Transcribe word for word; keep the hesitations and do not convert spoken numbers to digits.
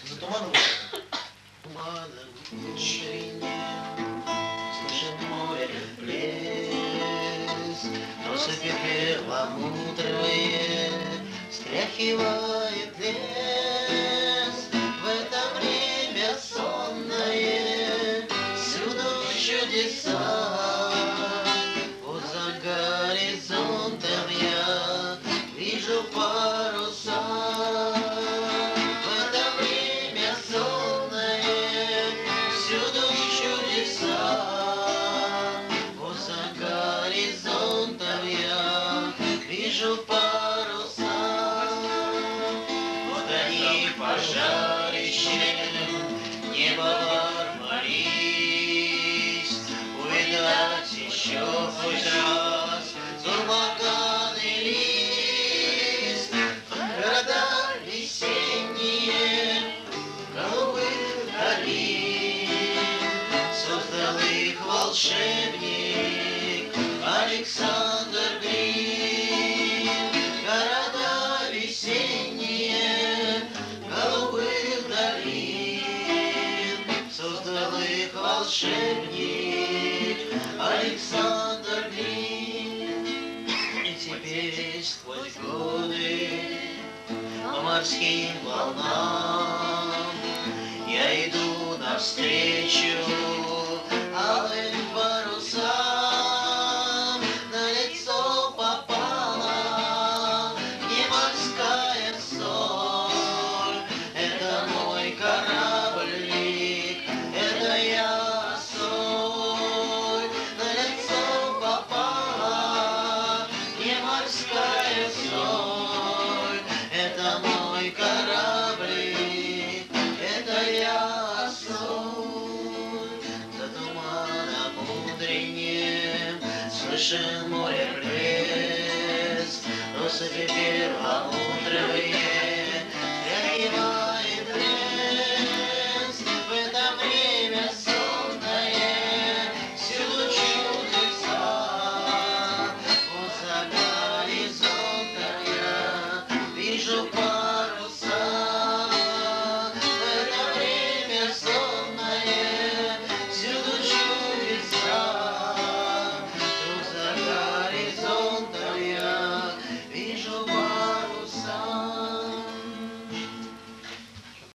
За туманом? Туманом утренним слышит море плеск, россыпи перламутровые стряхивает лес. В это время сонное всюду чудеса. Вот за горизонтом я вижу паруса. В это время сонное всюду чудеса. Вот за горизонтом я вижу паруса. Вот они пожарищем небо ворвались. Увидать еще хоть раз сурмаганый лист. Города весенние голубых долин создал их волшебник Александр Грин. Города весенние голубых долин создал их волшебник Александр Грин. И теперь сквозь годы по морским волнам я иду навстречу алым парусам. На лицо попала не морская соль. Это мой кораблик, это я соль. На лицо попала не морская соль. Это мой кораблик, это я соль. За туманом утренним слышен море плеск, россыпи перламутровые